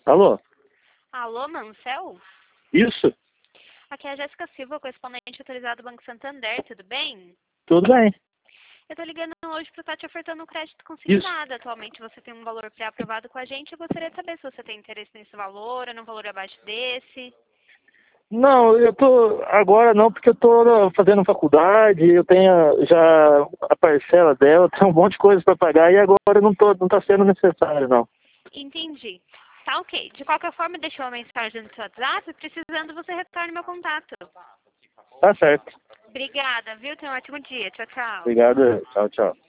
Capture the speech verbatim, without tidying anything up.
Alô? Alô, Mancel? Isso? Aqui é a Jéssica Silva, correspondente autorizado do Banco Santander, tudo bem? Tudo bem. Eu tô ligando hoje para estar te ofertando um crédito Isso. consignado. Atualmente você tem um valor pré-aprovado com a gente. Eu gostaria de saber se você tem interesse nesse valor ou num valor abaixo desse. Não, eu tô agora não, porque eu tô fazendo faculdade, eu tenho já a parcela dela, tem um monte de coisa para pagar e agora não tô, não tá sendo necessário, não. Entendi. Tá ok. De qualquer forma, deixou uma mensagem no seu WhatsApp. Precisando, você retorne meu contato. Tá certo. Obrigada, viu? Tenha um ótimo dia. Tchau, tchau. Obrigado. Tchau, tchau.